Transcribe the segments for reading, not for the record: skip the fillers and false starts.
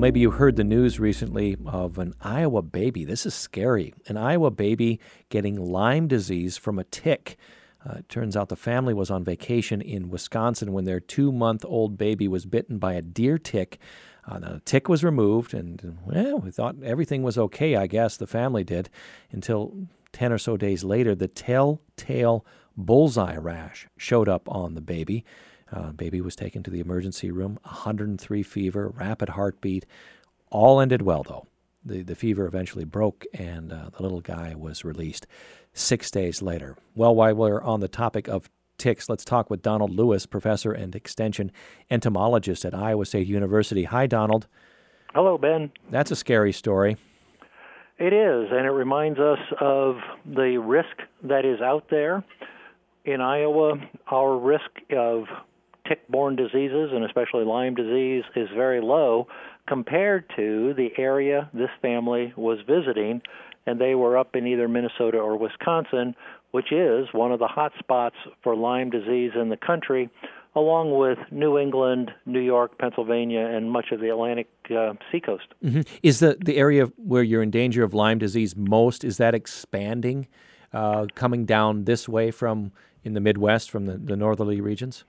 maybe you heard the news recently of an Iowa baby. This is scary. An Iowa baby getting Lyme disease from a tick. It turns out the family was on vacation in Wisconsin when their 2-month-old baby was bitten by a deer tick. The tick was removed, and we thought everything was okay, I guess. The family did, until 10 or so days later, the telltale bullseye rash showed up on the baby. Baby was taken to the emergency room, 103 fever, rapid heartbeat. All ended well, though. The fever eventually broke, and the little guy was released 6 days later. Well, while we're on the topic of ticks, let's talk with Donald Lewis, professor and extension entomologist at Iowa State University. Hi, Donald. Hello, Ben. That's a scary story. It is, and it reminds us of the risk that is out there. In Iowa, our risk of tick-borne diseases, and especially Lyme disease, is very low compared to the area this family was visiting, and they were up in either Minnesota or Wisconsin, which is one of the hot spots for Lyme disease in the country, along with New England, New York, Pennsylvania, and much of the Atlantic seacoast. Mm-hmm. Is the area where you're in danger of Lyme disease most, is that expanding, coming down this way from in the Midwest, from the northerly regions?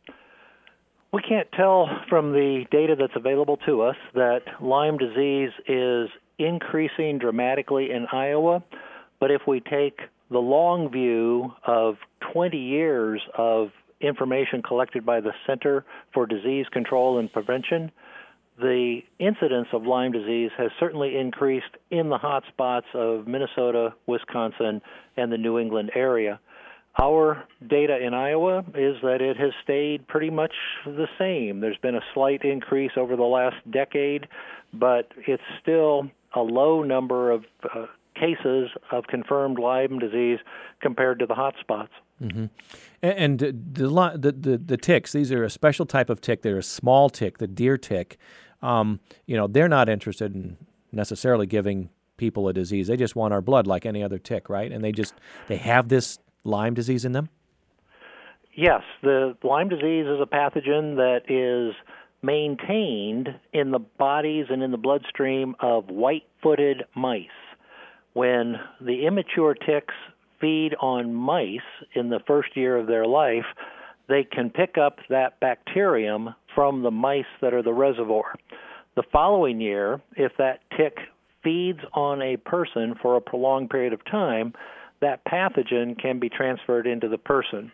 We can't tell from the data that's available to us that Lyme disease is increasing dramatically in Iowa, but if we take the long view of 20 years of information collected by the Center for Disease Control and Prevention, the incidence of Lyme disease has certainly increased in the hot spots of Minnesota, Wisconsin, and the New England area. Our data in Iowa is that it has stayed pretty much the same. There's been a slight increase over the last decade, but it's still a low number of cases of confirmed Lyme disease compared to the hot spots. Mm-hmm. And the ticks, these are a special type of tick. They're a small tick, the deer tick. They're not interested in necessarily giving people a disease. They just want our blood like any other tick, right? And they have this Lyme disease in them? Yes, the Lyme disease is a pathogen that is maintained in the bodies and in the bloodstream of white-footed mice. When the immature ticks feed on mice in the first year of their life, they can pick up that bacterium from the mice that are the reservoir. The following year, if that tick feeds on a person for a prolonged period of time, that pathogen can be transferred into the person.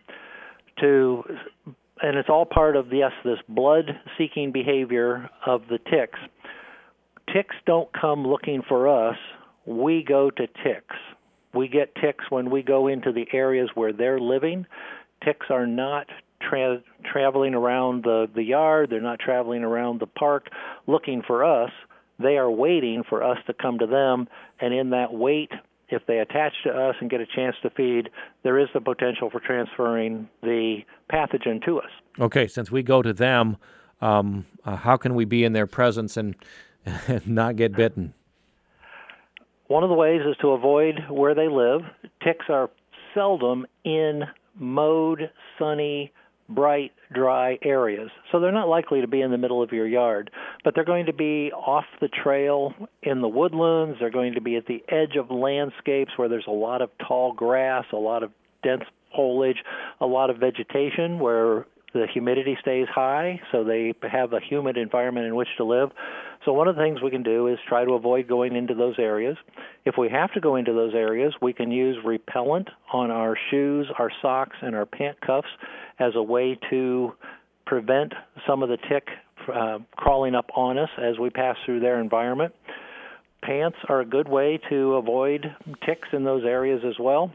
And it's all part of, this blood-seeking behavior of the ticks. Ticks don't come looking for us. We go to ticks. We get ticks when we go into the areas where they're living. Ticks are not traveling around the yard. They're not traveling around the park looking for us. They are waiting for us to come to them, and in that wait, if they attach to us and get a chance to feed, there is the potential for transferring the pathogen to us. Okay, since we go to them, how can we be in their presence and not get bitten? One of the ways is to avoid where they live. Ticks are seldom in mowed, sunny, bright, dry areas. So they're not likely to be in the middle of your yard, but they're going to be off the trail in the woodlands. They're going to be at the edge of landscapes where there's a lot of tall grass, a lot of dense foliage, a lot of vegetation where the humidity stays high, so they have a humid environment in which to live. So one of the things we can do is try to avoid going into those areas. If we have to go into those areas, we can use repellent on our shoes, our socks, and our pant cuffs as a way to prevent some of the tick crawling up on us as we pass through their environment. Pants are a good way to avoid ticks in those areas as well.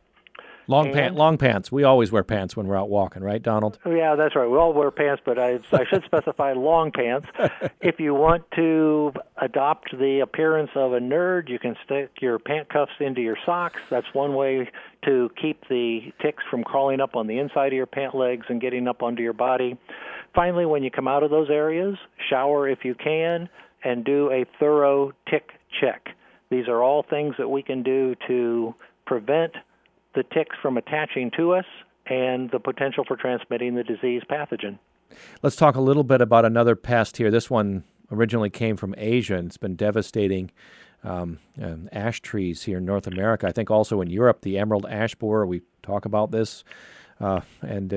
Long pants. We always wear pants when we're out walking, right, Donald? Yeah, that's right. We all wear pants, but I should specify long pants. If you want to adopt the appearance of a nerd, you can stick your pant cuffs into your socks. That's one way to keep the ticks from crawling up on the inside of your pant legs and getting up onto your body. Finally, when you come out of those areas, shower if you can, and do a thorough tick check. These are all things that we can do to prevent the ticks from attaching to us and the potential for transmitting the disease pathogen. Let's talk a little bit about another pest here. This one originally came from Asia, and it's been devastating ash trees here in North America. I think also in Europe, the emerald ash borer. We talk about this, and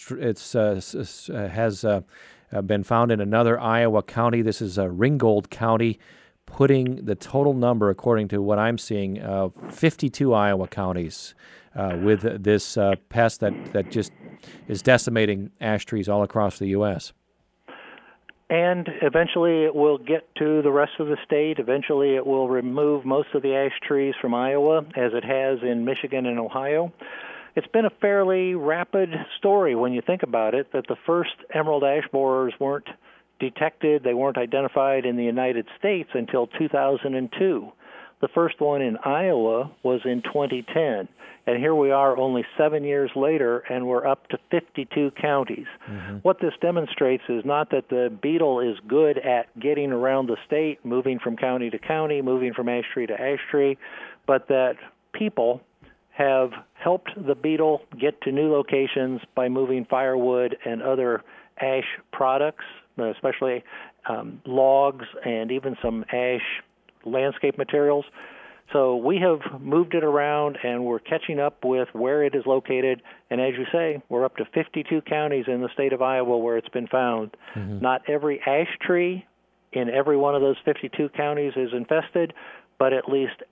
has been found in another Iowa county. This is Ringgold County, putting the total number, according to what I'm seeing, of 52 Iowa counties with this pest that just is decimating ash trees all across the U.S. And eventually it will get to the rest of the state. Eventually it will remove most of the ash trees from Iowa, as it has in Michigan and Ohio. It's been a fairly rapid story when you think about it, that the first emerald ash borers weren't detected, they weren't identified in the United States until 2002. The first one in Iowa was in 2010. And here we are only 7 years later, and we're up to 52 counties. Mm-hmm. What this demonstrates is not that the beetle is good at getting around the state, moving from county to county, moving from ash tree to ash tree, but that people have helped the beetle get to new locations by moving firewood and other ash products, especially logs and even some ash landscape materials. So we have moved it around, and we're catching up with where it is located. And as you say, we're up to 52 counties in the state of Iowa where it's been found. Mm-hmm. Not every ash tree in every one of those 52 counties is infested, but at least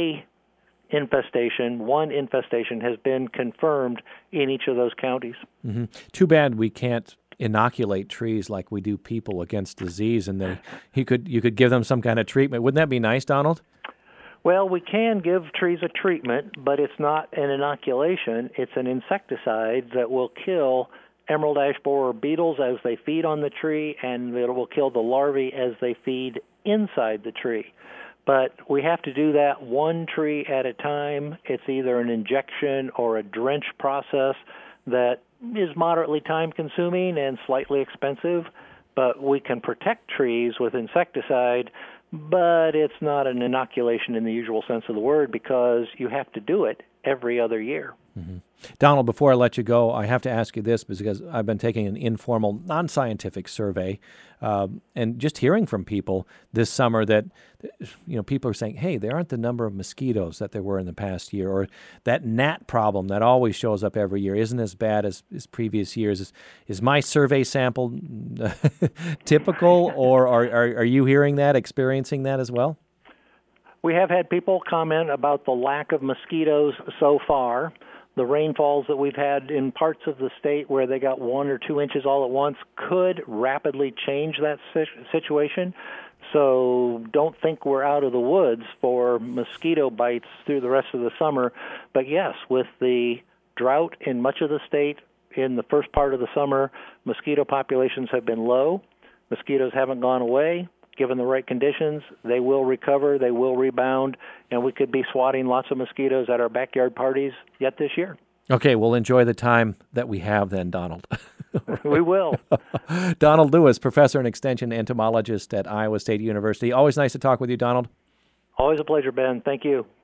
one infestation has been confirmed in each of those counties. Mm-hmm. Too bad we can't inoculate trees like we do people against disease, and you could give them some kind of treatment. Wouldn't that be nice, Donald? Well, we can give trees a treatment, but it's not an inoculation. It's an insecticide that will kill emerald ash borer beetles as they feed on the tree, and it will kill the larvae as they feed inside the tree. But we have to do that one tree at a time. It's either an injection or a drench process that is moderately time-consuming and slightly expensive, but we can protect trees with insecticide, but it's not an inoculation in the usual sense of the word because you have to do it every other year. Mm-hmm. Donald, before I let you go, I have to ask you this because I've been taking an informal, non-scientific survey, and just hearing from people this summer that, people are saying, hey, there aren't the number of mosquitoes that there were in the past year, or that gnat problem that always shows up every year isn't as bad as previous years. Is my survey sample typical, or are you hearing that, experiencing that as well? We have had people comment about the lack of mosquitoes so far. The rainfalls that we've had in parts of the state where they got 1 or 2 inches all at once could rapidly change that situation. So don't think we're out of the woods for mosquito bites through the rest of the summer. But yes, with the drought in much of the state in the first part of the summer, mosquito populations have been low. Mosquitoes haven't gone away. Given the right conditions, they will recover, they will rebound, and we could be swatting lots of mosquitoes at our backyard parties yet this year. Okay, we'll enjoy the time that we have then, Donald. We will. Donald Lewis, professor and extension entomologist at Iowa State University. Always nice to talk with you, Donald. Always a pleasure, Ben. Thank you.